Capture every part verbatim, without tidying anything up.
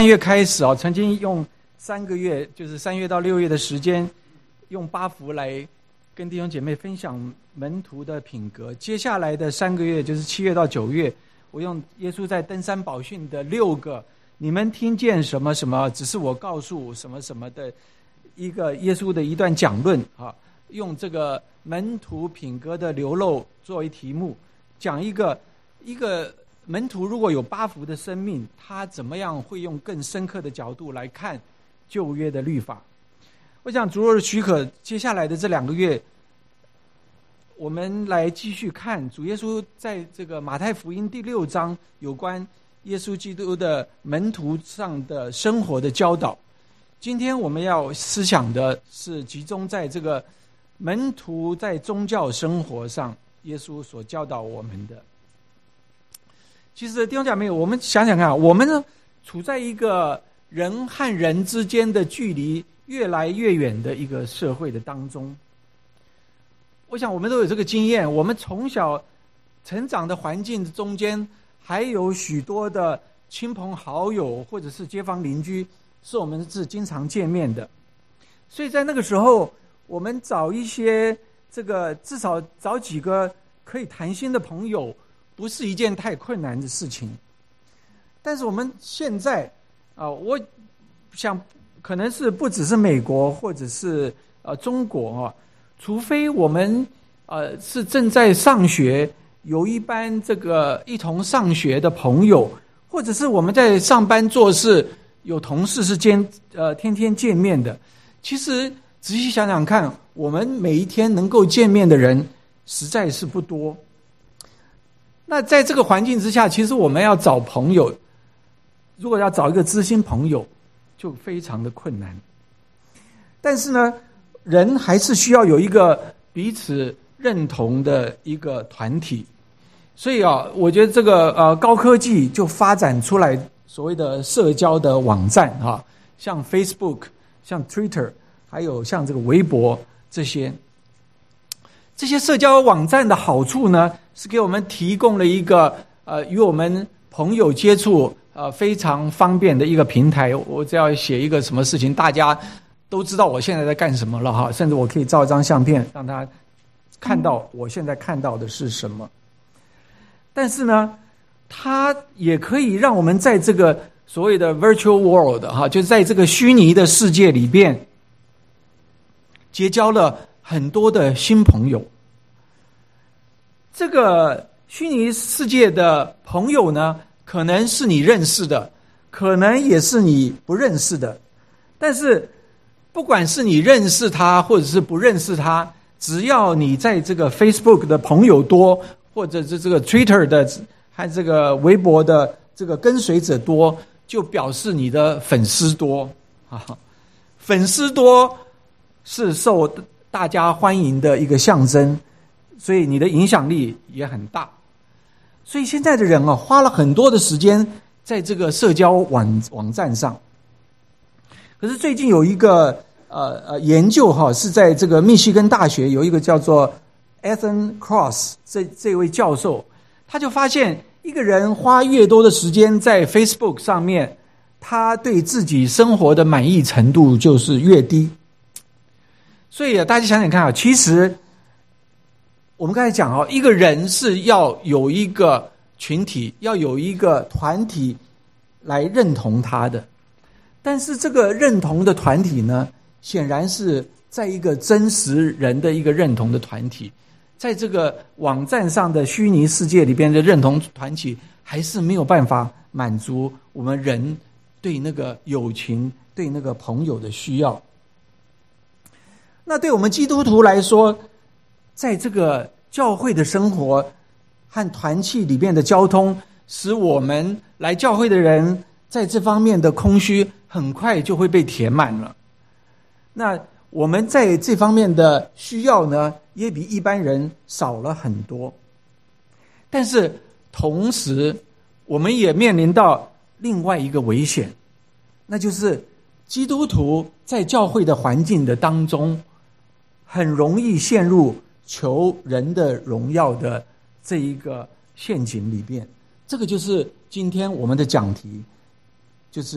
三月开始啊，曾经用三个月，就是三月到六月的时间，用八福来跟弟兄姐妹分享门徒的品格。接下来的三个月，就是七月到九月，我用耶稣在登山宝训的六个，你们听见什么什么，只是我告诉什么什么的一个耶稣的一段讲论啊，用这个门徒品格的流露作为题目，讲一个一个。门徒如果有八福的生命，他怎么样会用更深刻的角度来看旧约的律法？我想主若许可，接下来的这两个月，我们来继续看主耶稣在这个马太福音第六章有关耶稣基督的门徒上的生活的教导。今天我们要思想的是集中在这个门徒在宗教生活上，耶稣所教导我们的。其实弟兄姐妹，我们想想看，我们呢处在一个人和人之间的距离越来越远的一个社会的当中。我想我们都有这个经验，我们从小成长的环境中间还有许多的亲朋好友或者是街坊邻居是我们是经常见面的，所以在那个时候我们找一些这个至少找几个可以谈心的朋友不是一件太困难的事情。但是我们现在啊、呃，我想可能是不只是美国或者是呃中国啊，除非我们呃是正在上学，有一班这个一同上学的朋友，或者是我们在上班做事有同事是见呃天天见面的。其实仔细想想看，我们每一天能够见面的人实在是不多。那在这个环境之下，其实我们要找朋友，如果要找一个知心朋友，就非常的困难。但是呢，人还是需要有一个彼此认同的一个团体。所以啊，我觉得这个呃高科技就发展出来所谓的社交的网站啊，像 Facebook、像 Twitter， 还有像这个微博这些。这些社交网站的好处呢，是给我们提供了一个呃与我们朋友接触呃非常方便的一个平台。我只要写一个什么事情，大家都知道我现在在干什么了哈，甚至我可以照一张相片让他看到我现在看到的是什么。但是呢，它也可以让我们在这个所谓的 virtual world 哈，就是在这个虚拟的世界里边结交了很多的新朋友。这个虚拟世界的朋友呢，可能是你认识的，可能也是你不认识的。但是不管是你认识他或者是不认识他，只要你在这个 Facebook 的朋友多，或者是这个 Twitter 的和这个微博的这个跟随者多，就表示你的粉丝多啊。粉丝多是受大家欢迎的一个象征，所以你的影响力也很大。所以现在的人啊，花了很多的时间在这个社交网网站上。可是最近有一个呃呃研究哈，是在这个密西根大学有一个叫做 Ethan Cross 这这位教授，他就发现一个人花越多的时间在 Facebook 上面，他对自己生活的满意程度就是越低。所以啊，大家想想看啊，其实我们刚才讲哦，一个人是要有一个群体，要有一个团体来认同他的。但是这个认同的团体呢，显然是在一个真实人的一个认同的团体，在这个网站上的虚拟世界里边的认同团体，还是没有办法满足我们人对那个友情、对那个朋友的需要。那对我们基督徒来说，在这个教会的生活和团契里面的交通，使我们来教会的人在这方面的空虚很快就会被填满了。那我们在这方面的需要呢，也比一般人少了很多。但是同时我们也面临到另外一个危险，那就是基督徒在教会的环境的当中，很容易陷入求人的荣耀的这一个陷阱里边。这个就是今天我们的讲题，就是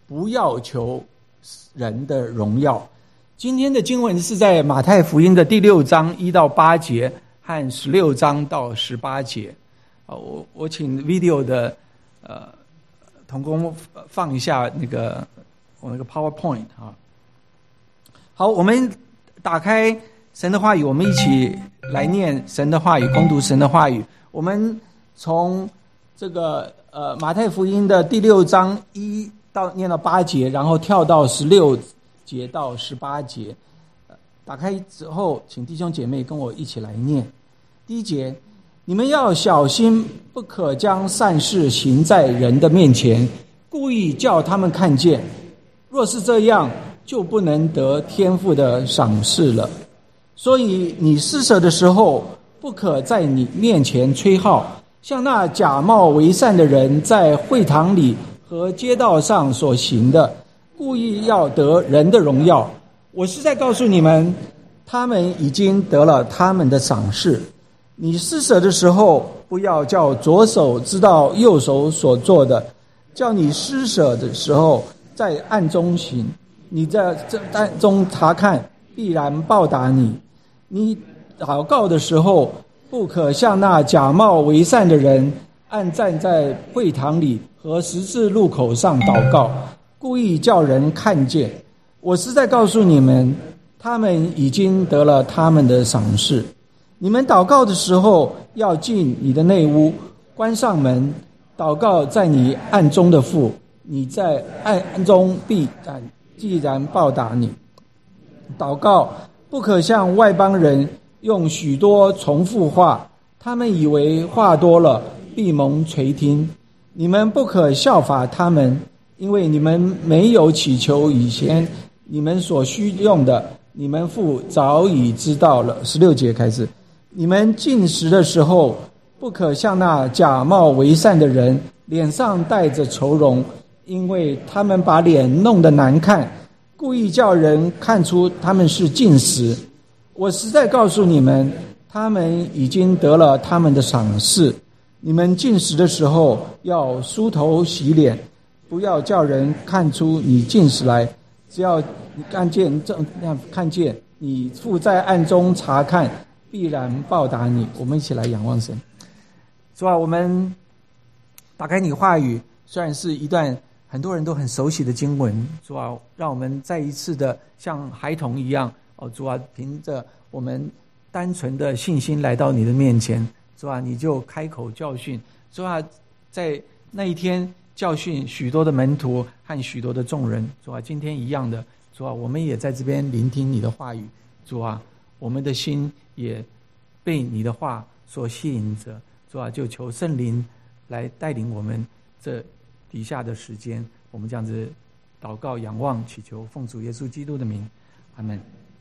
不要求人的荣耀。今天的经文是在马太福音的第六章一到八节和十六章到十八节。啊，我我请 video 的呃同工放一下那个我那个 PowerPoint 啊。好，我们打开神的话语，我们一起来念神的话语，攻读神的话语。我们从这个呃马太福音的第六章一到念到八节，然后跳到十六节到十八节。打开之后，请弟兄姐妹跟我一起来念。第一节，你们要小心，不可将善事行在人的面前，故意叫他们看见。若是这样，就不能得天父的赏识了。所以你施舍的时候，不可在你面前吹号，像那假冒为善的人在会堂里和街道上所行的，故意要得人的荣耀。我是在告诉你们，他们已经得了他们的赏识。你施舍的时候，不要叫左手知道右手所做的，叫你施舍的时候在暗中行，你在暗中查看，必然报答你。你祷告的时候，不可像那假冒为善的人，暗站在会堂里和十字路口上祷告，故意叫人看见。我是在告诉你们，他们已经得了他们的赏识。你们祷告的时候，要进你的内屋，关上门，祷告在你暗中的父，你在暗中必然既然报答你。祷告不可像外邦人用许多重复话，他们以为话多了必蒙垂听。你们不可效法他们，因为你们没有祈求以前你们所需用的，你们父早已知道了。十六节开始，你们进食的时候，不可像那假冒为善的人，脸上带着愁容，因为他们把脸弄得难看，故意叫人看出他们是进食。我实在告诉你们，他们已经得了他们的赏识。你们进食的时候，要梳头洗脸，不要叫人看出你进食来，只要你看见这样看见你父在暗中查看，必然报答你。我们一起来仰望神。主啊，我们打开你话语，虽然是一段很多人都很熟悉的经文，主啊，让我们再一次的像孩童一样，哦，主啊，凭着我们单纯的信心来到你的面前，主啊，你就开口教训，主啊，在那一天教训许多的门徒和许多的众人，主啊，今天一样的，主啊，我们也在这边聆听你的话语，主啊，我们的心也被你的话所吸引着，主啊，就求圣灵来带领我们这底下的时间，我们这样子祷告仰望祈求，奉主耶稣基督的名，阿们。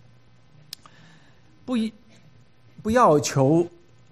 不不要求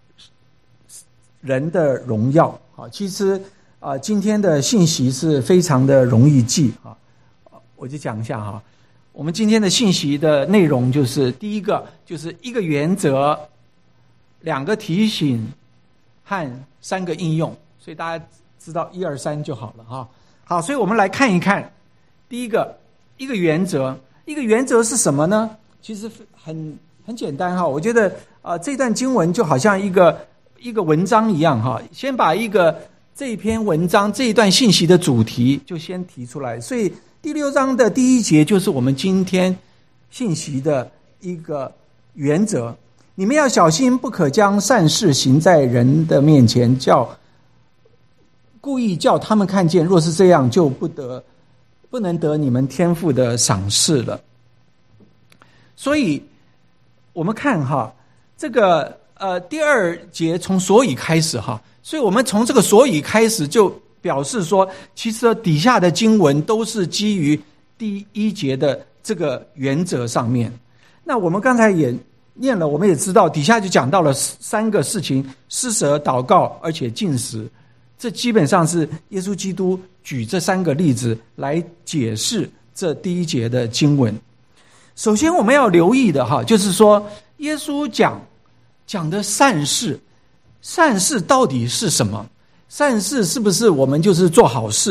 人的荣耀。好，其实啊、呃，今天的信息是非常的容易记啊，我就讲一下哈。我们今天的信息的内容就是，第一个就是一个原则，两个提醒和三个应用，所以大家知道一二三就好了哈。好，所以我们来看一看，第一个一个原则，一个原则是什么呢？其实很很简单哈，我觉得啊、呃，这段经文就好像一个一个文章一样哈，先把一个这一篇文章这一段信息的主题就先提出来，所以第六章的第一节就是我们今天信息的一个原则。你们要小心，不可将善事行在人的面前，叫故意叫他们看见，若是这样，就不得不能得你们天父的赏识了。所以我们看哈，这个呃第二节从所以开始哈，所以我们从这个所以开始就表示说，其实底下的经文都是基于第一节的这个原则上面。那我们刚才也念了，我们也知道底下就讲到了三个事情：施舍、祷告，而且禁食。这基本上是耶稣基督举这三个例子来解释这第一节的经文。首先我们要留意的哈，就是说耶稣讲讲的善事，善事到底是什么？善事是不是我们就是做好事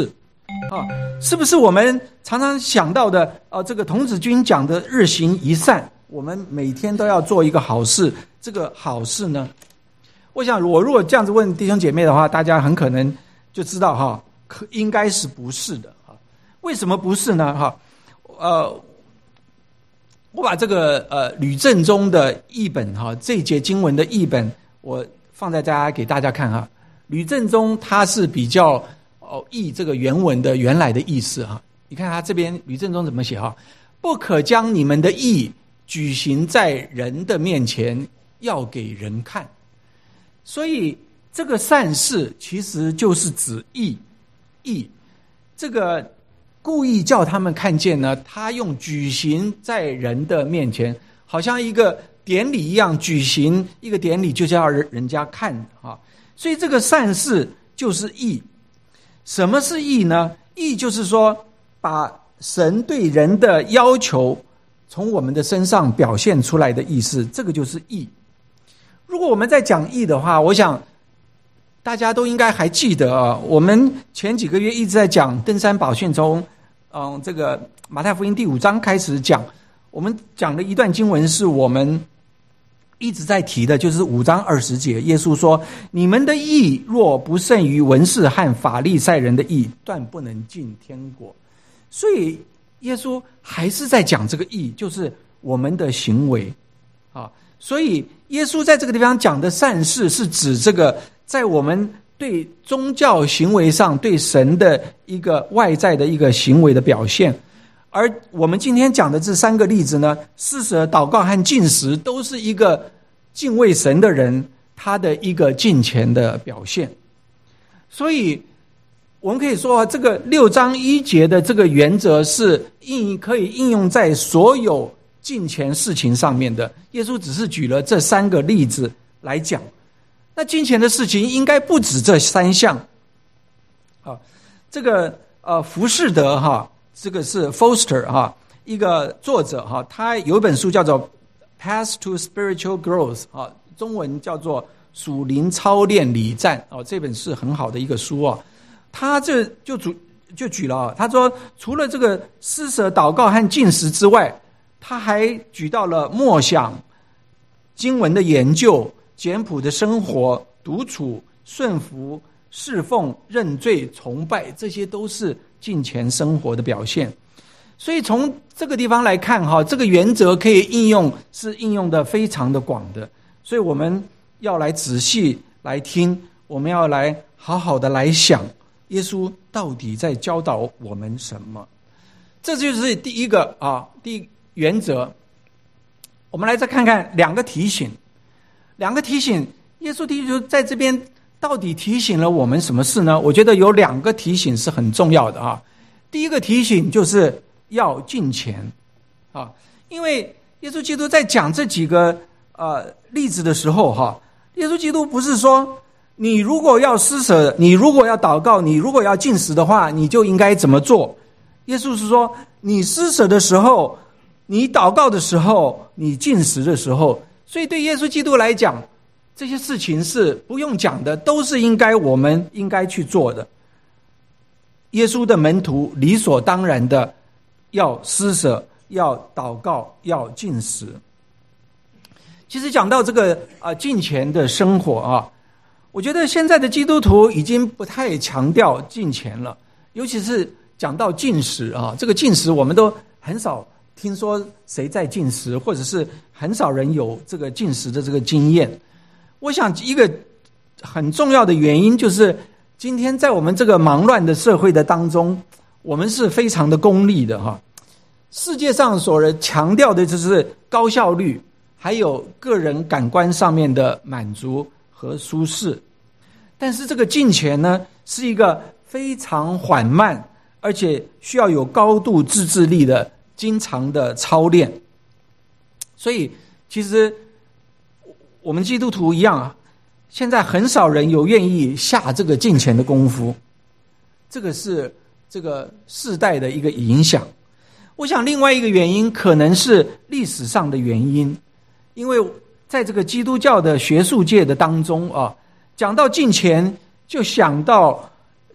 啊，是不是我们常常想到的啊？这个童子军讲的日行一善，我们每天都要做一个好事。这个好事呢，我想我如果这样子问弟兄姐妹的话，大家很可能就知道哈，可应该是不是的哈？为什么不是呢？哈，呃，我把这个呃吕正中的译本哈，这一节经文的译本，我放在大家给大家看哈。吕正中他是比较哦译这个原文的原来的意思哈。你看他这边吕正中怎么写哈？不可将你们的义举行在人的面前，要给人看。所以这个善事其实就是指义，义这个故意叫他们看见呢，他用举行在人的面前，好像一个典礼一样，举行一个典礼就是要人家看啊。所以这个善事就是义。什么是义呢？义就是说把神对人的要求从我们的身上表现出来的意思，这个就是义。如果我们在讲义的话，我想大家都应该还记得啊，我们前几个月一直在讲登山宝训，从嗯这个马太福音第五章开始讲，我们讲的一段经文是我们一直在提的，就是五章二十节，耶稣说：“你们的义若不胜于文士和法利赛人的义，断不能进天国。”所以耶稣还是在讲这个义，就是我们的行为啊。所以耶稣在这个地方讲的善事，是指这个在我们对宗教行为上对神的一个外在的一个行为的表现。而我们今天讲的这三个例子呢，施舍、祷告和禁食，都是一个敬畏神的人他的一个敬虔的表现。所以我们可以说，这个六章一节的这个原则是应可以应用在所有敬虔事情上面的。耶稣只是举了这三个例子来讲，那敬虔的事情应该不止这三项。啊，这个呃浮士德哈，这个是 Foster 哈，一个作者哈，他有一本书叫做《Path to Spiritual Growth》啊，中文叫做《属灵操练礼赞》哦，这本是很好的一个书哦。他这就举就举了啊，他说除了这个施舍、祷告和禁食之外，他还举到了默想、经文的研究、简朴的生活、独处、顺服、侍奉、认罪、崇拜，这些都是敬虔生活的表现。所以从这个地方来看哈，这个原则可以应用，是应用的非常的广的。所以我们要来仔细来听，我们要来好好的来想，耶稣到底在教导我们什么？这就是第一个啊，第一原则。我们来再看看两个提醒，两个提醒，耶稣提醒在这边到底提醒了我们什么事呢？我觉得有两个提醒是很重要的啊。第一个提醒就是要敬虔啊，因为耶稣基督在讲这几个呃例子的时候哈，耶稣基督不是说你如果要施舍，你如果要祷告，你如果要禁食的话，你就应该怎么做？耶稣是说，你施舍的时候，你祷告的时候，你禁食的时候，所以对耶稣基督来讲，这些事情是不用讲的，都是应该我们应该去做的。耶稣的门徒理所当然的要施舍，要祷告，要禁食。其实讲到这个啊敬虔的生活啊，我觉得现在的基督徒已经不太强调敬虔了，尤其是讲到禁食啊，这个禁食我们都很少听说谁在禁食，或者是很少人有这个禁食的这个经验。我想一个很重要的原因就是今天在我们这个忙乱的社会的当中，我们是非常的功利的哈。世界上所强调的就是高效率，还有个人感官上面的满足和舒适。但是这个敬虔呢，是一个非常缓慢，而且需要有高度自制力的经常的操练。所以其实我们基督徒一样啊，现在很少人有愿意下这个敬虔的功夫，这个是这个世代的一个影响。我想另外一个原因可能是历史上的原因，因为在这个基督教的学术界的当中啊，讲到敬虔就想到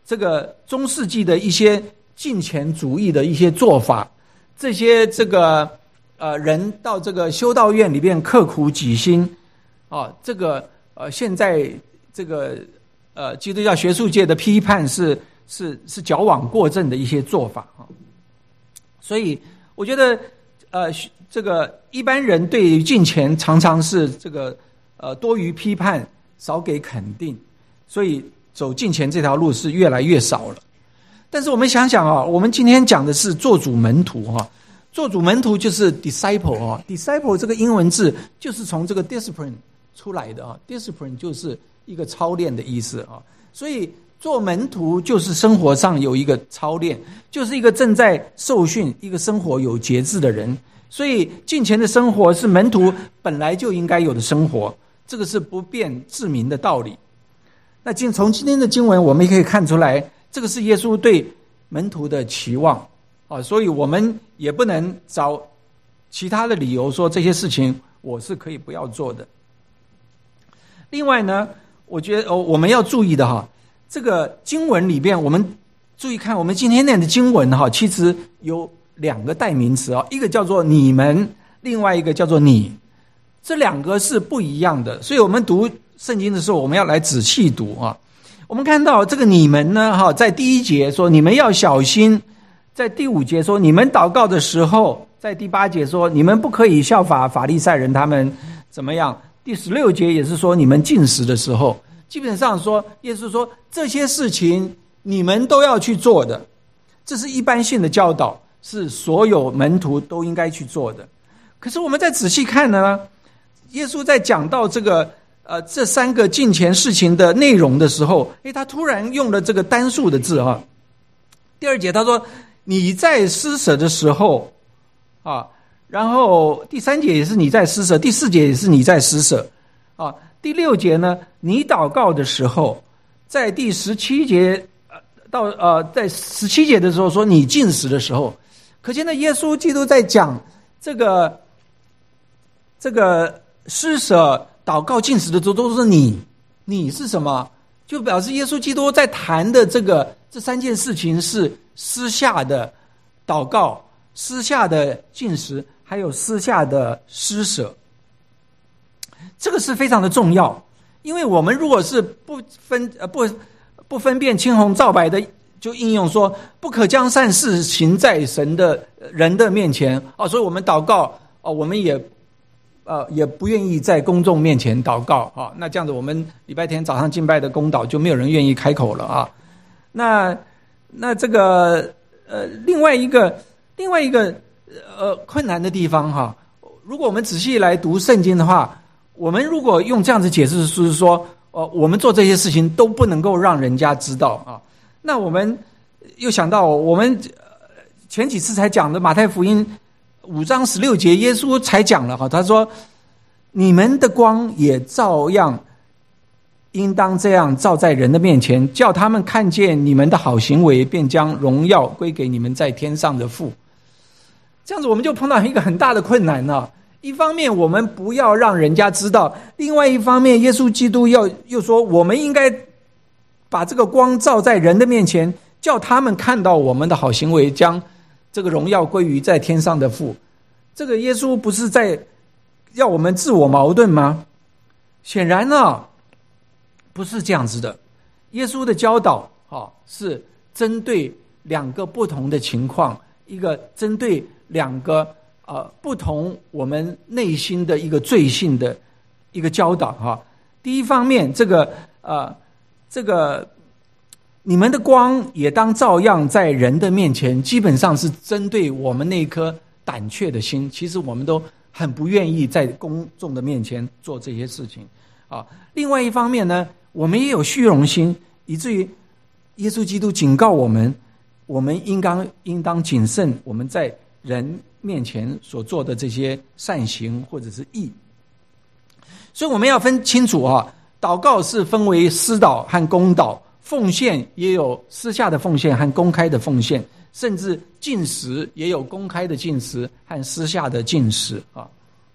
这个中世纪的一些敬虔主义的一些做法，这些这个呃人到这个修道院里面刻苦己心啊，这个呃现在这个呃基督教学术界的批判是是是矫枉过正的一些做法啊。所以我觉得呃这个一般人对于敬虔常常是这个呃多于批判，少给肯定，所以走敬虔这条路是越来越少了。但是我们想想啊，我们今天讲的是做主门徒哈，做主门徒就是 disciple 啊 ，disciple 这个英文字就是从这个 discipline 出来的啊 ，discipline 就是一个操练的意思啊，所以做门徒就是生活上有一个操练，就是一个正在受训，一个生活有节制的人。所以敬虔的生活是门徒本来就应该有的生活，这个是不变自明的道理。那今从今天的经文我们也可以看出来，这个是耶稣对门徒的期望啊，所以我们也不能找其他的理由说这些事情我是可以不要做的。另外呢，我觉得、哦、我们要注意的哈，这个经文里边我们注意看，我们今天念的经文哈，其实有两个代名词啊，一个叫做你们，另外一个叫做你，这两个是不一样的，所以我们读圣经的时候我们要来仔细读啊。我们看到这个你们呢哈，在第一节说你们要小心，在第五节说你们祷告的时候，在第八节说你们不可以效法法利赛人他们怎么样，第十六节也是说你们禁食的时候，基本上说耶稣说这些事情你们都要去做的，这是一般性的教导，是所有门徒都应该去做的。可是我们再仔细看呢，耶稣在讲到这个呃这三个敬虔事情的内容的时候，诶他突然用了这个单数的字啊。第二节他说你在施舍的时候啊，然后第三节也是你在施舍，第四节也是你在施舍啊，第六节呢你祷告的时候，在第十七节到呃在十七节的时候说你禁食的时候，可见呢耶稣基督在讲这个这个施舍祷告禁食的时候都是你，你是什么？就表示耶稣基督在谈的这个这三件事情是私下的祷告、私下的禁食，还有私下的施舍。这个是非常的重要，因为我们如果是不分呃不不分辨青红皂白的，就应用说不可将善事行在神的人的面前哦，所以我们祷告哦，我们也。呃，也不愿意在公众面前祷告啊，那这样子我们礼拜天早上敬拜的公祷就没有人愿意开口了啊。那那这个呃，另外一个另外一个呃困难的地方哈，如果我们仔细来读圣经的话，我们如果用这样子解释，是说哦、呃，我们做这些事情都不能够让人家知道啊。那我们又想到我们前几次才讲的马太福音五章十六节，耶稣才讲了哈，他说你们的光也照样应当这样照在人的面前，叫他们看见你们的好行为，便将荣耀归给你们在天上的父。这样子我们就碰到一个很大的困难了，一方面我们不要让人家知道，另外一方面耶稣基督要又说我们应该把这个光照在人的面前，叫他们看到我们的好行为，将这个荣耀归于在天上的父。这个耶稣不是在要我们自我矛盾吗？显然呢，不是这样子的。耶稣的教导啊，是针对两个不同的情况，一个针对两个呃不同我们内心的一个罪性的一个教导哈。第一方面，这个呃这个你们的光也当照样在人的面前，基本上是针对我们那颗胆怯的心，其实我们都很不愿意在公众的面前做这些事情啊。另外一方面呢，我们也有虚荣心，以至于耶稣基督警告我们，我们应当应当谨慎我们在人面前所做的这些善行或者是义。所以我们要分清楚啊，祷告是分为私祷和公祷，奉献也有私下的奉献和公开的奉献，甚至禁食也有公开的禁食和私下的禁食啊。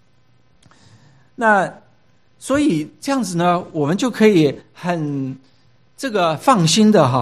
那所以这样子呢，我们就可以很这个放心的哈，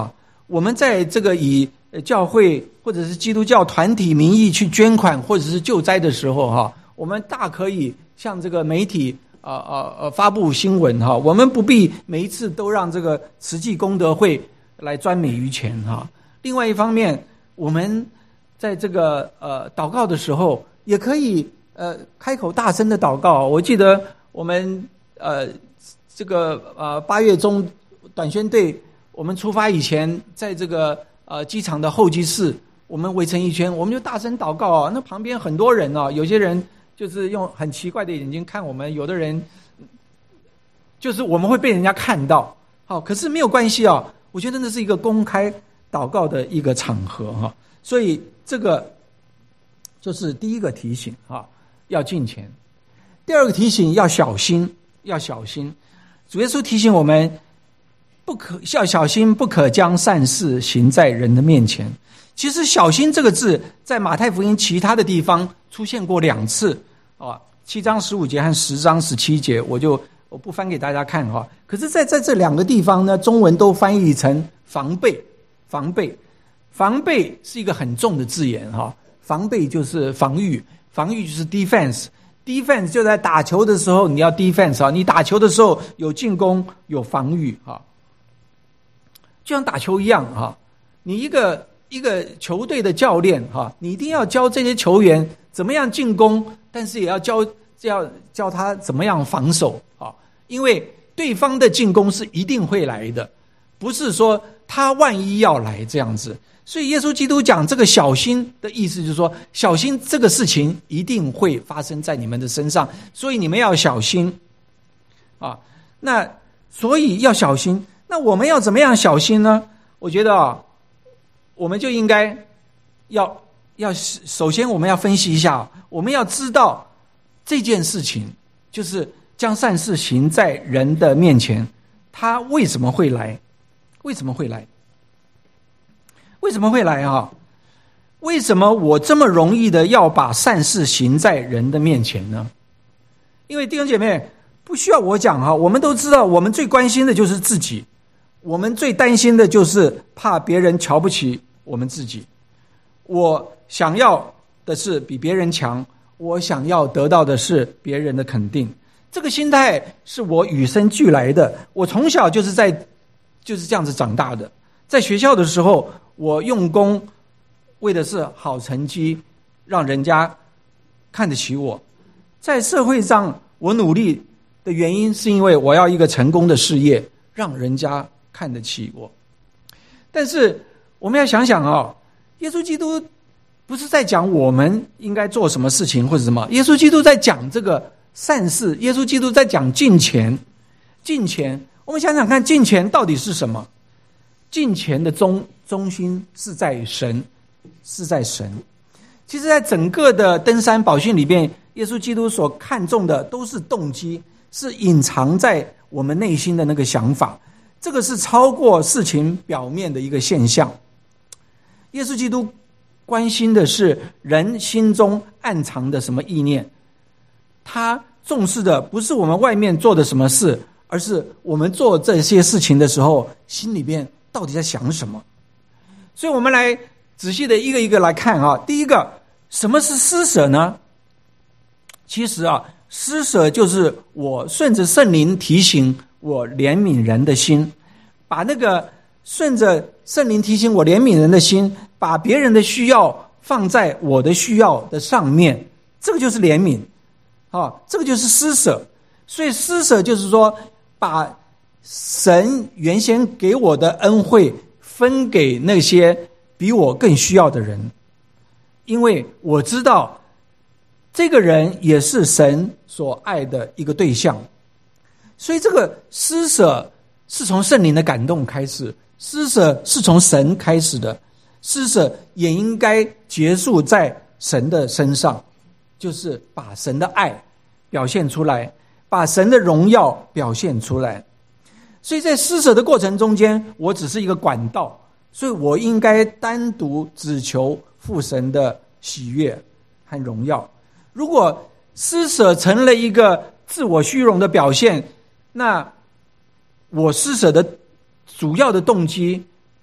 我们在这个以教会或者是基督教团体名义去捐款或者是救灾的时候哈，我们大可以向这个媒体啊啊呃发布新闻哈，我们不必每一次都让这个慈济功德会来专美于前哈。另外一方面，我们在这个呃祷告的时候，也可以呃开口大声的祷告。我记得我们呃这个呃八月中短宣队我们出发以前，在这个呃机场的候机室，我们围成一圈，我们就大声祷告啊。那旁边很多人啊，有些人就是用很奇怪的眼睛看我们，有的人就是我们会被人家看到。好，可是没有关系啊，我觉得那是一个公开祷告的一个场合哈，所以这个就是第一个提醒啊，要敬虔。第二个提醒要小心，要小心。主耶稣提醒我们，不可要小心，不可将善事行在人的面前。其实“小心”这个字在马太福音其他的地方出现过两次啊，七章十五节和十章十七节，我就我不翻给大家看哈。可是在在这两个地方呢，中文都翻译成防备。防备，防备是一个很重的字眼哈。防备就是防御，防御就是 defense。defense 就在打球的时候你要 defense 啊，你打球的时候有进攻有防御哈，就像打球一样哈。你一个一个球队的教练哈，你一定要教这些球员怎么样进攻，但是也要教要教他怎么样防守啊，因为对方的进攻是一定会来的，不是说他万一要来这样子。所以耶稣基督讲这个小心的意思就是说，小心这个事情一定会发生在你们的身上，所以你们要小心啊。那所以要小心，那我们要怎么样小心呢？我觉得啊，我们就应该要要首先我们要分析一下，我们要知道这件事情就是将善事行在人的面前，他为什么会来？为什么会来？为什么会来啊？为什么我这么容易的要把善事行在人的面前呢？因为弟兄姐妹不需要我讲哈，我们都知道，我们最关心的就是自己，我们最担心的就是怕别人瞧不起我们自己。我想要的是比别人强，我想要得到的是别人的肯定。这个心态是我与生俱来的，我从小就是在就是这样子长大的。在学校的时候，我用功为的是好成绩，让人家看得起我。在社会上，我努力的原因是因为我要一个成功的事业，让人家看得起我。但是我们要想想啊，耶稣基督不是在讲我们应该做什么事情或者什么，耶稣基督在讲这个善事，耶稣基督在讲敬虔。敬虔，我们想想看，敬虔到底是什么？敬虔的中中心是在神，是在神。其实在整个的登山宝训里面，耶稣基督所看重的都是动机，是隐藏在我们内心的那个想法，这个是超过事情表面的一个现象。耶稣基督关心的是人心中暗藏的什么意念，他重视的不是我们外面做的什么事，而是我们做这些事情的时候心里面到底在想什么。所以我们来仔细的一个一个来看啊。第一个，什么是施舍呢？其实啊，施舍就是我顺着圣灵提醒我怜悯人的心，把那个顺着圣灵提醒我怜悯人的心，把别人的需要放在我的需要的上面，这个就是怜悯啊，这个就是施舍。所以施舍就是说，把神原先给我的恩惠分给那些比我更需要的人，因为我知道这个人也是神所爱的一个对象。所以这个施舍是从圣灵的感动开始，施舍是从神开始的，施舍也应该结束在神的身上，就是把神的爱表现出来，把神的荣耀表现出来。所以在施舍的过程中间，我只是一个管道，所以我应该单独只求父神的喜悦和荣耀。如果施舍成了一个自我虚荣的表现，那我施舍的主要的动机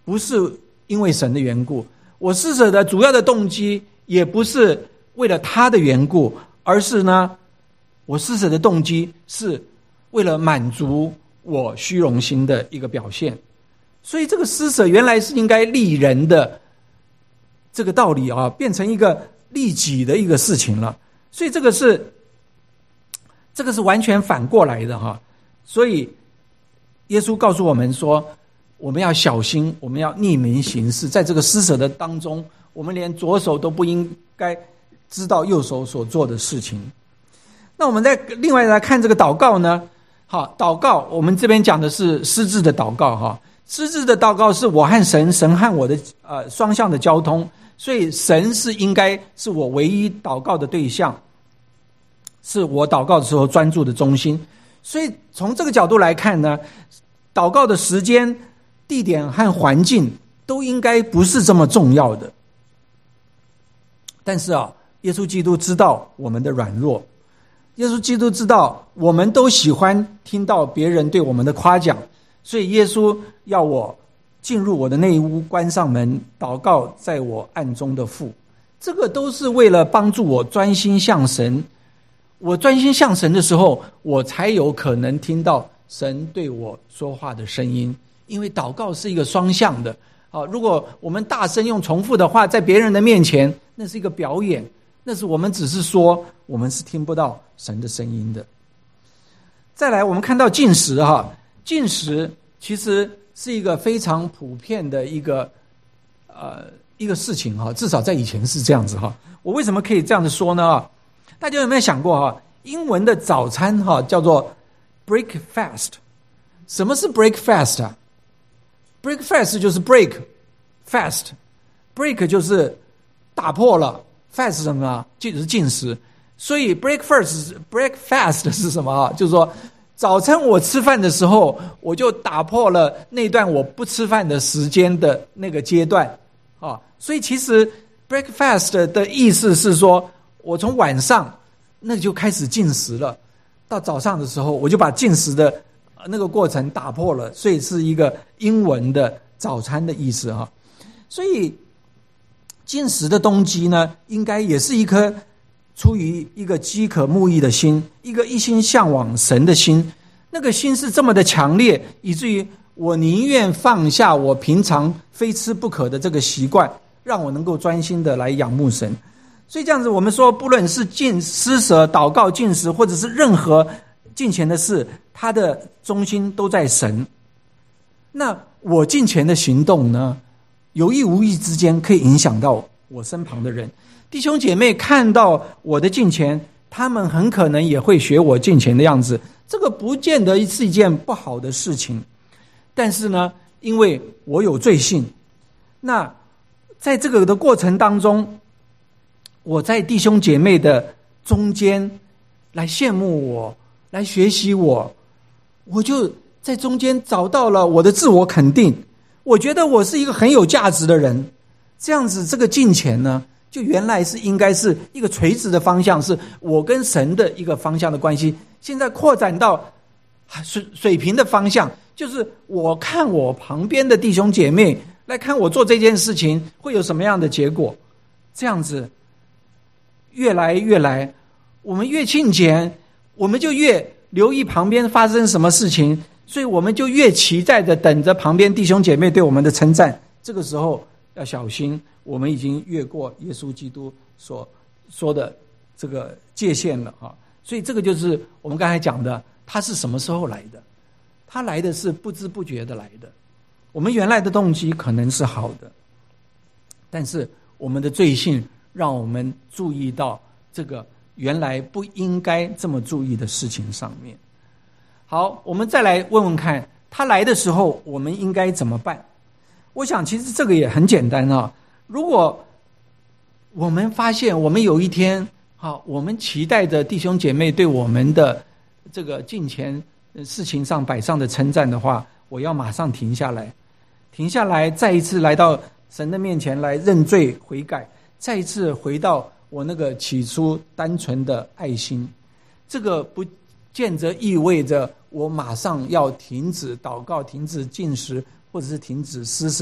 不是因为神的缘故，我施舍的主要的动机也不是为了他的缘故，而是呢，我施舍的动机是为了满足我虚荣心的一个表现。所以这个施舍原来是应该利人的这个道理啊，变成一个利己的一个事情了。所以这个是这个是完全反过来的哈。所以耶稣告诉我们说，我们要小心，我们要匿名行事，在这个施舍的当中，我们连左手都不应该知道右手所做的事情。那我们再另外来看这个祷告呢，好，祷告我们这边讲的是失智的祷告哈。失智的祷告是我和神，神和我的呃双向的交通，所以神是应该是我唯一祷告的对象，是我祷告的时候专注的中心。所以从这个角度来看呢，祷告的时间、地点和环境都应该不是这么重要的。但是啊，耶稣基督知道我们的软弱，耶稣基督知道我们都喜欢听到别人对我们的夸奖，所以耶稣要我进入我的内屋，关上门，祷告在我暗中的父。这个都是为了帮助我专心向神。我专心向神的时候，我才有可能听到神对我说话的声音。因为祷告是一个双向的啊，如果我们大声用重复的话在别人的面前，那是一个表演，那是我们只是说，我们是听不到神的声音的。再来我们看到禁食哈，禁食其实是一个非常普遍的一个呃一个事情哈，至少在以前是这样子哈。我为什么可以这样子说呢？大家有没有想过哈，英文的早餐哈叫做 breakfast。什么是 breakfast 啊？ breakfast 就是 break fast， break 就是打破了， fast 是什么？就是禁食。所以 breakfast breakfast 是什么？就是说早餐我吃饭的时候，我就打破了那段我不吃饭的时间的那个阶段啊。所以其实 breakfast 的意思是说，我从晚上那就开始禁食了，到早上的时候我就把禁食的那个过程打破了，所以是一个英文的早餐的意思哈。所以禁食的动机呢，应该也是一颗出于一个饥渴慕义的心，一个一心向往神的心。那个心是这么的强烈，以至于我宁愿放下我平常非吃不可的这个习惯，让我能够专心的来仰慕神。所以这样子，我们说不论是禁施舍、祷告、禁食，或者是任何敬虔的事，它的中心都在神。那我敬虔的行动呢，有意无意之间可以影响到我身旁的人。弟兄姐妹看到我的敬虔，他们很可能也会学我敬虔的样子。这个不见得是一件不好的事情，但是呢，因为我有罪性，那在这个的过程当中，我在弟兄姐妹的中间来羡慕我，来学习我，我就在中间找到了我的自我肯定，我觉得我是一个很有价值的人。这样子这个敬虔呢，就原来是应该是一个垂直的方向，是我跟神的一个方向的关系，现在扩展到水水平的方向，就是我看我旁边的弟兄姐妹来看我做这件事情会有什么样的结果。这样子越来越来，我们越敬虔，我们就越留意旁边发生什么事情，所以我们就越期待着等着旁边弟兄姐妹对我们的称赞。这个时候要小心，我们已经越过耶稣基督所说的这个界限了啊！所以这个就是我们刚才讲的，他是什么时候来的？他来的是不知不觉的来的。我们原来的动机可能是好的，但是我们的罪性让我们注意到这个原来不应该这么注意的事情上面。好，我们再来问问看，他来的时候我们应该怎么办？我想其实这个也很简单啊。如果我们发现我们有一天好，我们期待着弟兄姐妹对我们的这个敬虔事情上摆上的称赞的话，我要马上停下来，停下来，再一次来到神的面前来认罪悔改，再一次回到我那个起初单纯的爱心。这个不见得意味着我马上要停止祷告，停止禁食，或者是停止施舍，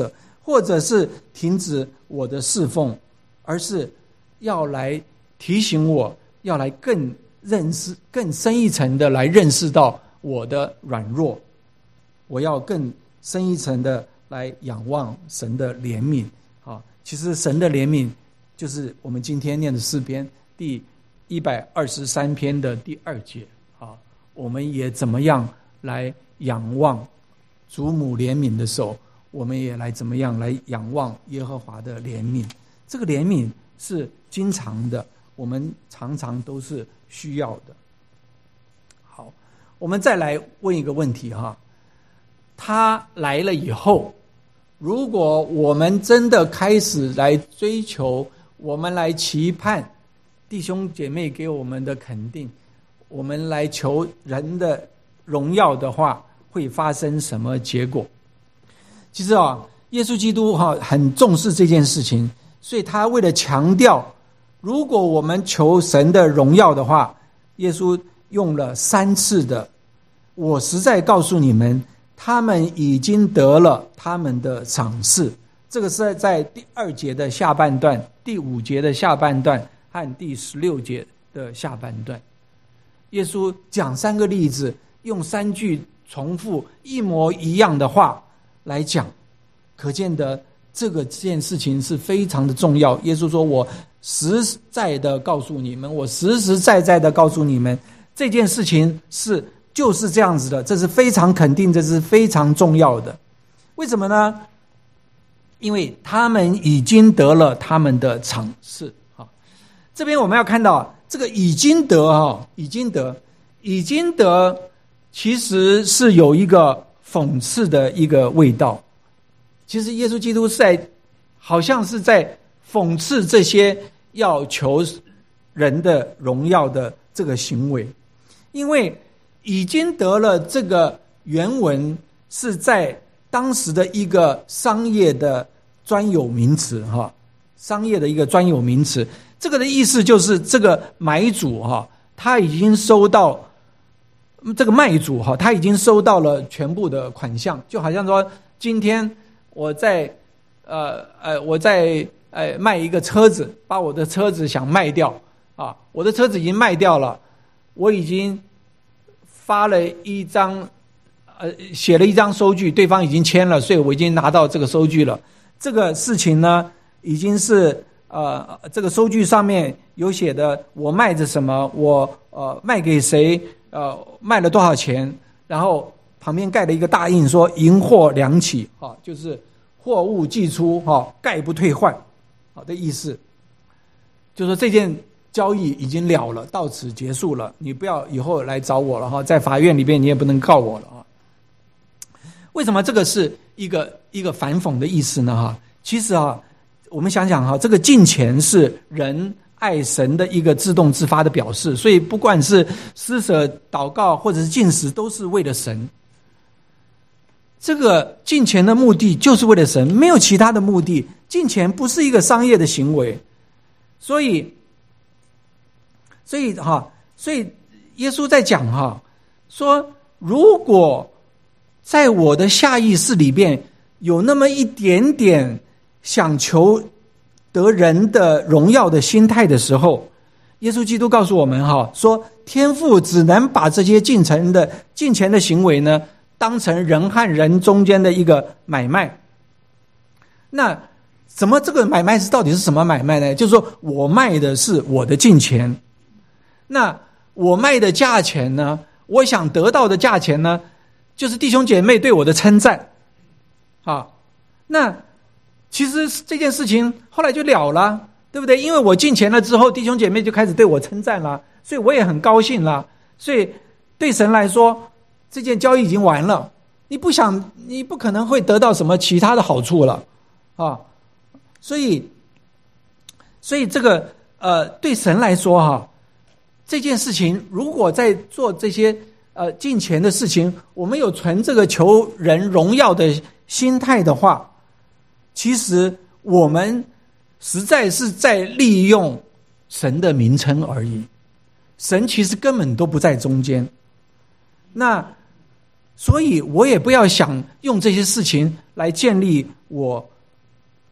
或者是停止我的侍奉，而是要来提醒我，要来更认识、更深一层的来认识到我的软弱，我要更深一层的来仰望神的怜悯。啊，其实神的怜悯就是我们今天念的诗篇第一百二十三篇的第二节。啊，我们也怎么样来仰望祖母怜悯的手，我们也来怎么样来仰望耶和华的怜悯。这个怜悯是经常的，我们常常都是需要的。好，我们再来问一个问题哈，他来了以后，如果我们真的开始来追求，我们来期盼弟兄姐妹给我们的肯定，我们来求人的荣耀的话，会发生什么结果？其实啊，耶稣基督哈很重视这件事情，所以他为了强调，如果我们求神的荣耀的话，耶稣用了三次的我实在告诉你们，他们已经得了他们的赏赐。这个是在第二节的下半段、第五节的下半段和第十六节的下半段。耶稣讲三个例子，用三句重复一模一样的话来讲，可见的这个这件事情是非常的重要。耶稣说，我实在的告诉你们，我实实在在的告诉你们，这件事情是就是这样子的，这是非常肯定，这是非常重要的。为什么呢？因为他们已经得了他们的赏赐。这边我们要看到这个已经得哈，已经得，已经得，其实是有一个讽刺的一个味道。其实耶稣基督是在，好像是在讽刺这些要求人的荣耀的这个行为，因为已经得了这个原文是在当时的一个商业的专有名词哈，商业的一个专有名词。这个的意思就是这个买主哈，他已经收到这个卖主哈，他已经收到了全部的款项，就好像说今天我在呃呃我在呃卖一个车子，把我的车子想卖掉啊，我的车子已经卖掉了，我已经发了一张呃写了一张收据，对方已经签了，所以我已经拿到这个收据了。这个事情呢，已经是。呃，这个收据上面有写的，我卖着什么，我呃卖给谁，呃卖了多少钱，然后旁边盖了一个大印说银货两起，啊，就是货物寄出，哈，概不退换，好的意思，就说这件交易已经了了，到此结束了，你不要以后来找我了哈，在法院里边你也不能告我了啊。为什么这个是一个一个反讽的意思呢？哈，其实啊。我们想想哈，这个敬虔是人爱神的一个自动自发的表示，所以不管是施舍、祷告或者是禁食，都是为了神。这个敬虔的目的就是为了神，没有其他的目的。敬虔不是一个商业的行为，所以，所以哈，所以耶稣在讲哈，说如果在我的下意识里边有那么一点点。想求得人的荣耀的心态的时候，耶稣基督告诉我们哈，说天父只能把这些敬虔的敬虔的行为呢，当成人和人中间的一个买卖。那什么这个买卖是到底是什么买卖呢？就是说我卖的是我的敬虔，那我卖的价钱呢，我想得到的价钱呢，就是弟兄姐妹对我的称赞。好，那其实这件事情后来就了了，对不对？因为我敬虔了之后，弟兄姐妹就开始对我称赞了，所以我也很高兴了。所以对神来说，这件交易已经完了，你不想，你不可能会得到什么其他的好处了啊。所以，所以这个呃，对神来说哈，这件事情如果在做这些呃敬虔的事情，我们有存这个求人荣耀的心态的话。其实我们实在是在利用神的名称而已，神其实根本都不在中间。那所以我也不要想用这些事情来建立我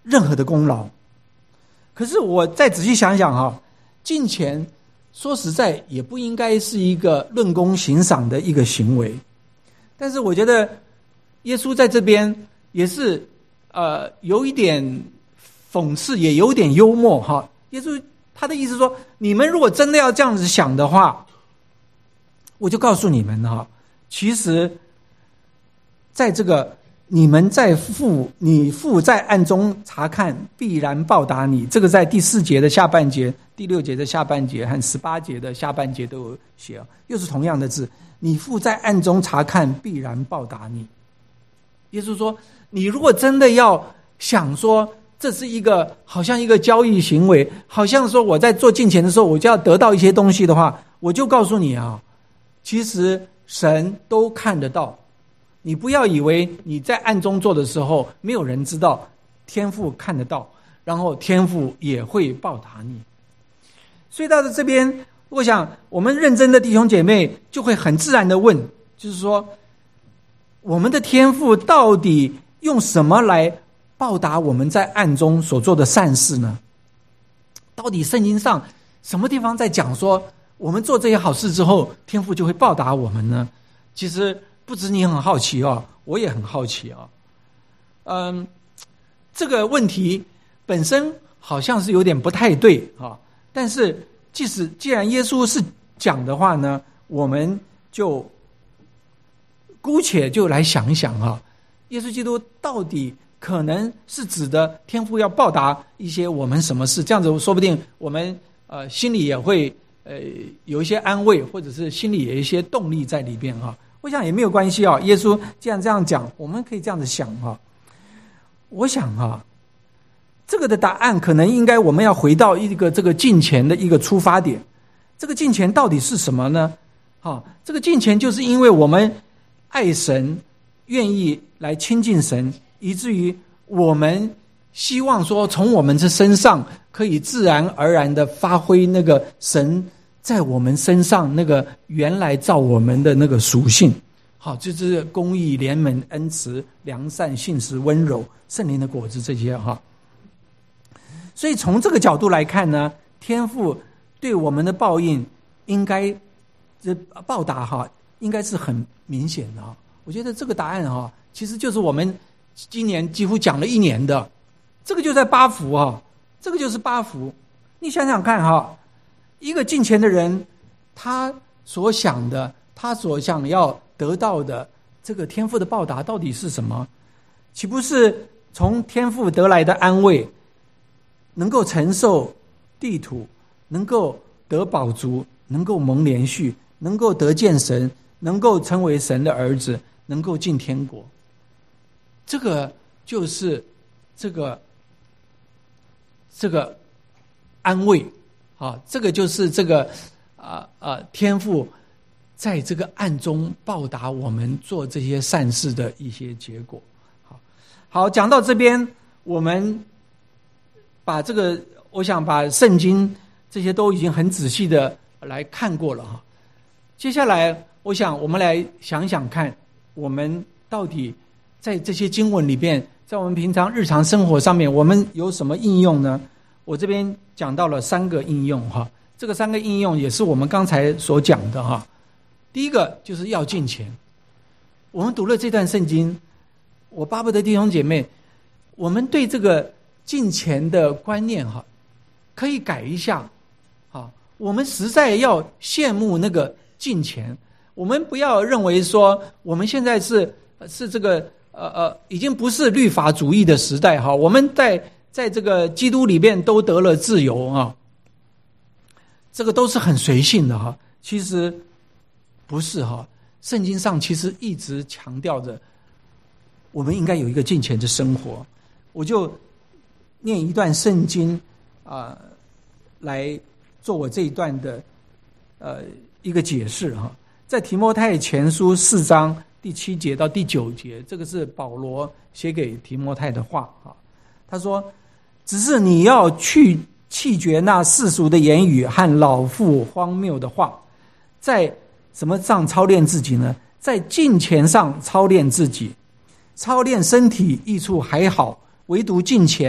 任何的功劳。可是我再仔细想想哈，敬钱说实在也不应该是一个论功行赏的一个行为。但是我觉得耶稣在这边也是呃有一点讽刺，也有点幽默哈。耶稣他的意思说，你们如果真的要这样子想的话，我就告诉你们哈，其实在这个你们在父你父在暗中查看，必然报答你，这个在第四节的下半节、第六节的下半节和十八节的下半节都有写，又是同样的字，你父在暗中查看，必然报答你。耶稣说，你如果真的要想说这是一个好像一个交易行为，好像说我在做敬钱的时候我就要得到一些东西的话，我就告诉你啊，其实神都看得到。你不要以为你在暗中做的时候没有人知道，天父看得到，然后天父也会报答你。所以到了这边，我想我们认真的弟兄姐妹就会很自然的问，就是说我们的天父到底用什么来报答我们在暗中所做的善事呢？到底圣经上什么地方在讲说我们做这些好事之后天父就会报答我们呢？其实不止你很好奇哦，我也很好奇哦。嗯，这个问题本身好像是有点不太对啊，但是即使既然耶稣是讲的话呢，我们就姑且就来想一想啊，耶稣基督到底可能是指的天父要报答一些我们什么事？这样子说不定我们呃心里也会呃有一些安慰，或者是心里有一些动力在里边啊。我想也没有关系啊，耶稣既然这样讲，我们可以这样子想啊。我想啊，这个的答案可能应该我们要回到一个这个敬虔的一个出发点。这个敬虔到底是什么呢？啊，这个敬虔就是因为我们爱神，愿意来亲近神，以至于我们希望说从我们这身上可以自然而然的发挥那个神在我们身上那个原来造我们的那个属性。好，就是公义、怜悯、恩慈、良善、信实、温柔，圣灵的果子这些哈。所以从这个角度来看呢，天父对我们的报应应该这报答哈，应该是很明显的哈。我觉得这个答案哈，其实就是我们今年几乎讲了一年的，这个就在八福哈，这个就是八福。你想想看哈，一个敬虔的人，他所想的，他所想要得到的这个天父的报答到底是什么？岂不是从天父得来的安慰，能够承受地土，能够得饱足，能够蒙连续，能够得见神，能够成为神的儿子，能够进天国？这个就是这个这个安慰啊，这个就是这个啊啊天父在这个暗中报答我们做这些善事的一些结果。好，好，讲到这边，我们把这个，我想把圣经这些都已经很仔细的来看过了哈。接下来，我想我们来想想看，我们到底在这些经文里边，在我们平常日常生活上面，我们有什么应用呢？我这边讲到了三个应用哈，这个三个应用也是我们刚才所讲的哈。第一个就是要敬虔。我们读了这段圣经，我巴不得弟兄姐妹，我们对这个敬虔的观念哈，可以改一下啊。我们实在要羡慕那个敬虔，我们不要认为说我们现在是是这个呃呃，已经不是律法主义的时代哈。我们在在这个基督里面都得了自由啊，这个都是很随性的哈。其实不是哈，圣经上其实一直强调着，我们应该有一个敬虔的生活。我就念一段圣经啊、呃，来做我这一段的呃一个解释哈。在提摩太前书四章第七节到第九节，这个是保罗写给提摩太的话啊。他说：“只是你要去弃绝那世俗的言语和老妇荒谬的话，在什么上操练自己呢？在敬虔上操练自己。操练身体益处还好，唯独敬虔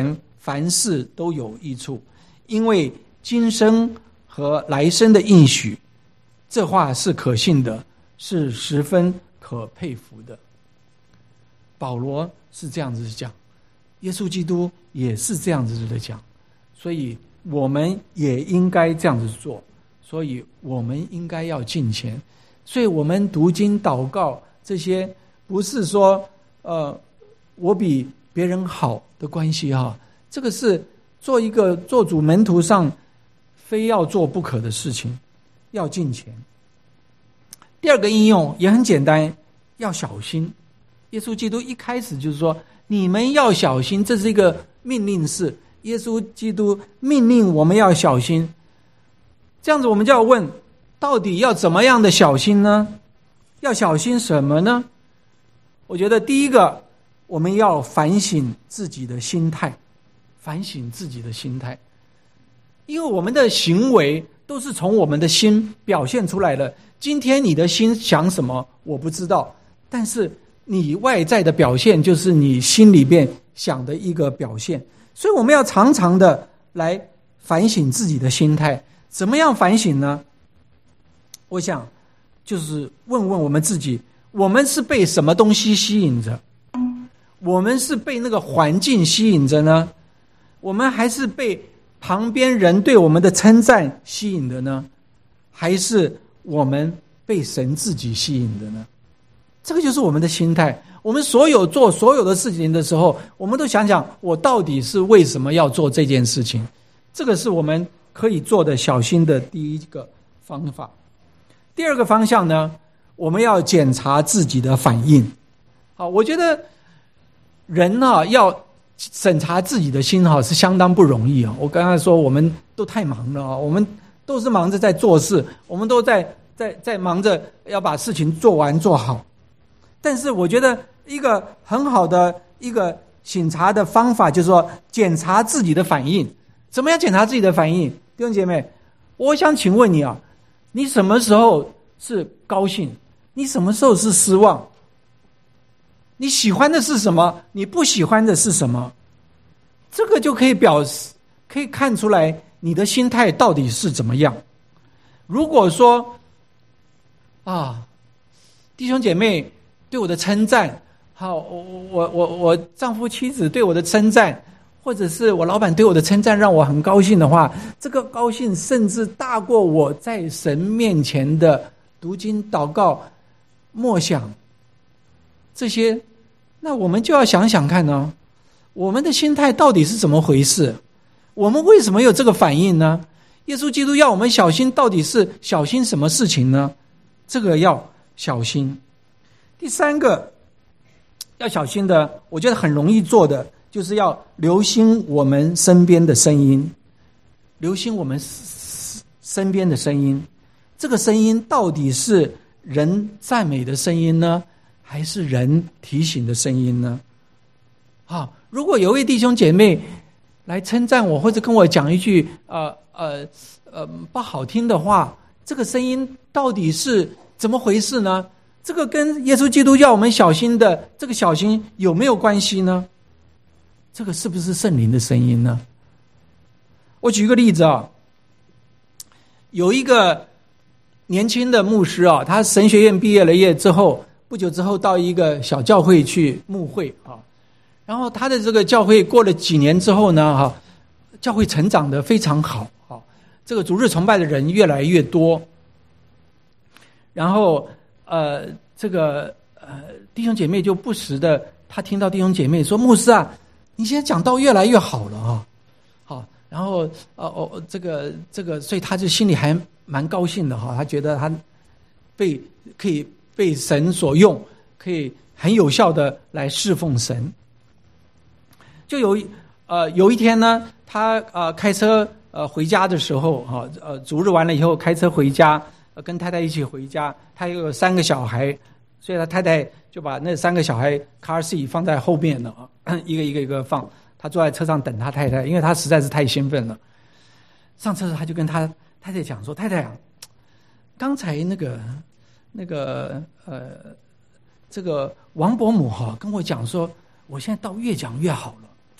凡事都有益处，因为今生和来生的应许，这话是可信的，是十分可佩服的。保罗是这样子讲，耶稣基督也是这样子的讲，所以我们也应该这样子做，所以我们应该要敬虔。所以我们读经祷告这些不是说呃我比别人好的关系哈，这个是做一个做主门徒上非要做不可的事情，要敬虔。第二个应用也很简单，要小心。耶稣基督一开始就是说你们要小心，这是一个命令式，耶稣基督命令我们要小心。这样子我们就要问，到底要怎么样的小心呢？要小心什么呢？我觉得第一个，我们要反省自己的心态，反省自己的心态，因为我们的行为都是从我们的心表现出来的。今天你的心想什么我不知道，但是你外在的表现就是你心里边想的一个表现，所以我们要常常的来反省自己的心态。怎么样反省呢？我想就是问问我们自己，我们是被什么东西吸引着？我们是被那个环境吸引着呢？我们还是被旁边人对我们的称赞吸引的呢？还是我们被神自己吸引的呢？这个就是我们的心态。我们所有做所有的事情的时候，我们都想想我到底是为什么要做这件事情。这个是我们可以做的小心的第一个方法。第二个方向呢，我们要检查自己的反应。好，我觉得人啊要审查自己的心哈是相当不容易啊。我刚才说我们都太忙了啊，我们都是忙着在做事，我们都在在在忙着要把事情做完做好。但是我觉得一个很好的一个审查的方法就是说检查自己的反应。怎么样检查自己的反应？弟兄姐妹，我想请问你啊，你什么时候是高兴？你什么时候是失望？你喜欢的是什么？你不喜欢的是什么？这个就可以表示，可以看出来你的心态到底是怎么样。如果说啊，弟兄姐妹对我的称赞，好，我我我我丈夫妻子对我的称赞，或者是我老板对我的称赞让我很高兴的话，这个高兴甚至大过我在神面前的读经祷告默想这些，那我们就要想想看呢，我们的心态到底是怎么回事？我们为什么有这个反应呢？耶稣基督要我们小心，到底是小心什么事情呢？这个要小心。第三个要小心的，我觉得很容易做的，就是要留心我们身边的声音，留心我们身边的声音。这个声音到底是人赞美的声音呢，还是人提醒的声音呢？啊，如果有位弟兄姐妹来称赞我，或者跟我讲一句呃呃呃不好听的话，这个声音到底是怎么回事呢？这个跟耶稣基督要我们小心的这个小心有没有关系呢？这个是不是圣灵的声音呢？我举一个例子啊，有一个年轻的牧师啊，他神学院毕业了业之后，不久之后到一个小教会去牧会啊，然后他的这个教会过了几年之后呢，哈，教会成长得非常好啊，这个主日崇拜的人越来越多，然后呃，这个呃弟兄姐妹就不时的，他听到弟兄姐妹说：“牧师啊，你现在讲道越来越好了啊。”好，然后呃哦，这个这个，所以他就心里还蛮高兴的哈，他觉得他被可以被神所用，可以很有效的来侍奉神。就有呃有一天呢，他呃开车呃回家的时候哈，呃主日完了以后开车回家。跟太太一起回家，他又有三个小孩，所以他太太就把那三个小孩 car seat 放在后面了，一个一个一个放。他坐在车上等他太太，因为他实在是太兴奋了。上车他就跟他太太讲说：“太太啊，刚才那个那个呃，这个王伯母哈跟我讲说，我现在道越讲越好了，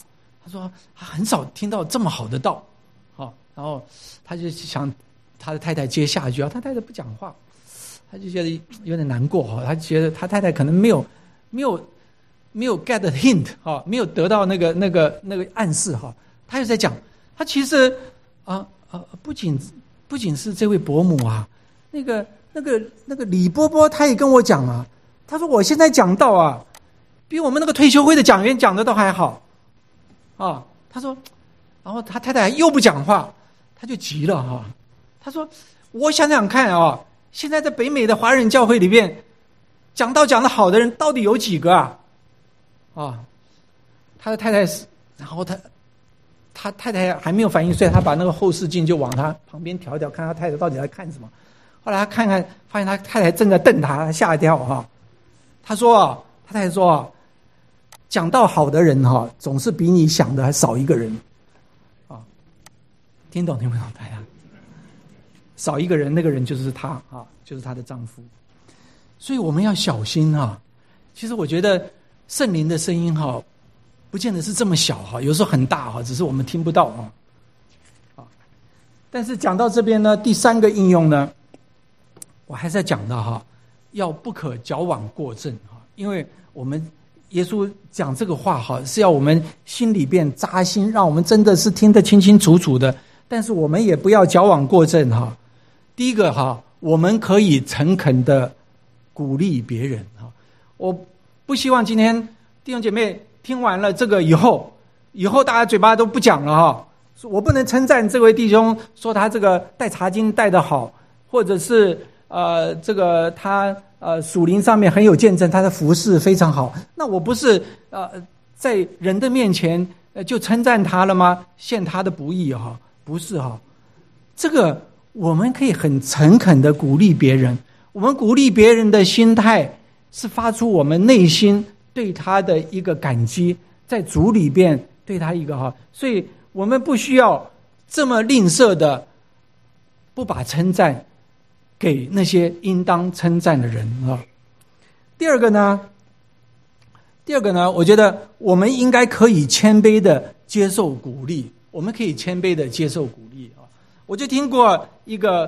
他说他很少听到这么好的道，好，然后他就想他的太太接下一句啊，他太太不讲话，他就觉得有点难过哈，他觉得他太太可能没有没有没有 get the hint 哈，没有得到那个那个那个暗示哈，他又在讲，他其实啊啊不仅不仅是这位伯母啊，那个那个那个李波波他也跟我讲啊，他说我现在讲道啊，比我们那个退休会的讲员讲的都还好。啊，他说，然后他太太又不讲话，他就急了哈、啊。他说：“我想想看啊，现在在北美的华人教会里边，讲道讲得好的人到底有几个啊？”啊，他的太太是，然后他他太太还没有反应，所以他把那个后视镜就往他旁边调一调，看他太太到底在看什么。后来他看看，发现他太太正在瞪他，他吓一跳哈、啊。他说啊，他太太说啊。讲道好的人哈，总是比你想的还少一个人，啊，听懂听不懂？大家少一个人，那个人就是他啊，就是她的丈夫。所以我们要小心啊。其实我觉得圣灵的声音哈，不见得是这么小哈，有时候很大哈，只是我们听不到啊。啊，但是讲到这边呢，第三个应用呢，我还是要讲到哈，要不可矫枉过正哈，因为我们。耶稣讲这个话哈，是要我们心里边扎心，让我们真的是听得清清楚楚的。但是我们也不要矫枉过正哈。第一个哈，我们可以诚恳的鼓励别人哈。我不希望今天弟兄姐妹听完了这个以后，以后大家嘴巴都不讲了哈。我不能称赞这位弟兄说他这个带茶经带得好，或者是呃这个他。呃，属灵上面很有见证，他的服事非常好。那我不是呃在人的面前呃就称赞他了吗？陷他的不义哈？不是哈。这个我们可以很诚恳的鼓励别人。我们鼓励别人的心态是发出我们内心对他的一个感激，在主里边对他一个哈。所以我们不需要这么吝啬的不把称赞。给那些应当称赞的人啊。第二个呢，第二个呢，我觉得我们应该可以谦卑的接受鼓励，我们可以谦卑的接受鼓励啊。我就听过一个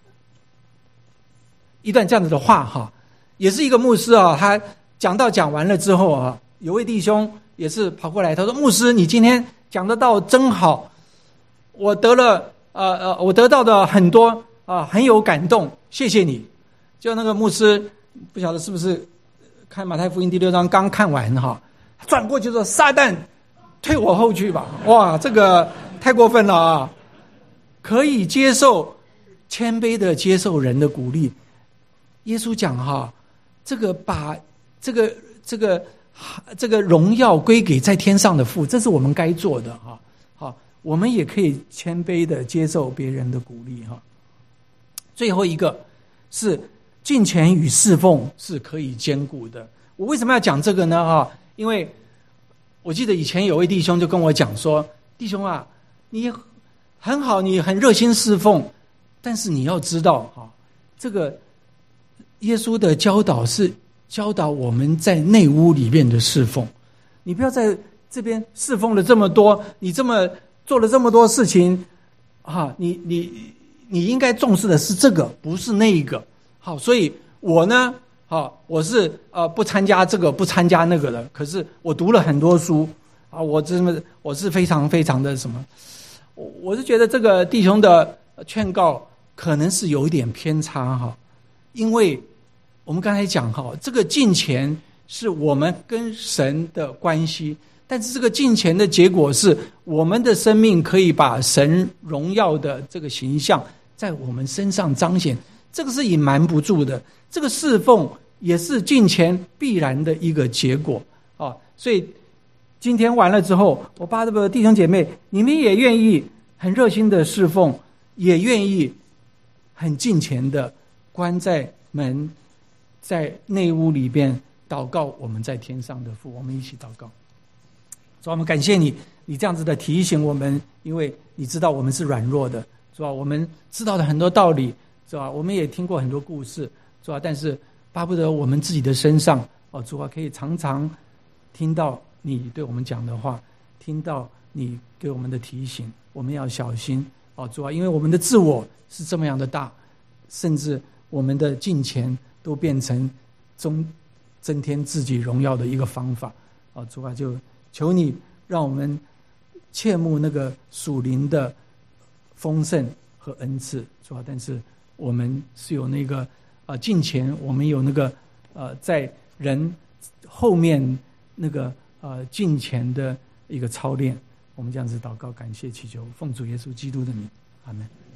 一段这样子的话哈，也是一个牧师啊，他讲道讲完了之后啊，有位弟兄也是跑过来，他说：“牧师，你今天讲的道真好，我得了呃呃，我得到的很多。”啊，很有感动，谢谢你。就那个牧师，不晓得是不是看马太福音第六章刚看完哈，转过去说：“撒旦，退我后去吧！”哇，这个太过分了啊！可以接受，谦卑的接受人的鼓励。耶稣讲哈，这个把这个这个这个荣耀归给在天上的父，这是我们该做的哈。好，我们也可以谦卑的接受别人的鼓励哈。最后一个是敬虔与侍奉是可以兼顾的。我为什么要讲这个呢？哈，因为我记得以前有位弟兄就跟我讲说：“弟兄啊，你很好，你很热心侍奉，但是你要知道哈，这个耶稣的教导是教导我们在内屋里面的侍奉。你不要在这边侍奉了这么多，你这么做了这么多事情啊，你你。”你应该重视的是这个，不是那一个。好，所以我呢，好，我是呃不参加这个，不参加那个的。可是我读了很多书啊，我真的我是非常非常的什么，我我是觉得这个弟兄的劝告可能是有一点偏差哈，因为我们刚才讲哈，这个敬虔是我们跟神的关系。但是这个敬虔的结果是，我们的生命可以把神荣耀的这个形象在我们身上彰显，这个是隐瞒不住的。这个侍奉也是敬虔必然的一个结果啊！所以今天完了之后，我巴不得弟兄姐妹，你们也愿意很热心的侍奉，也愿意很敬虔的关在门，在内屋里边祷告我们在天上的父。我们一起祷告。主啊，我们感谢你，你这样子的提醒我们，因为你知道我们是软弱的，是吧？我们知道的很多道理，是吧？我们也听过很多故事，是吧？但是巴不得我们自己的身上，哦，主啊，可以常常听到你对我们讲的话，听到你给我们的提醒，我们要小心哦，主啊，因为我们的自我是这么样的大，甚至我们的金钱都变成增增添自己荣耀的一个方法哦，主啊，就求你让我们切慕那个属灵的丰盛和恩赐，主啊，但是我们是有那个呃金钱，我们有那个呃在人后面那个呃金钱的一个操练。我们这样子祷告，感谢祈求，奉主耶稣基督的名，阿们。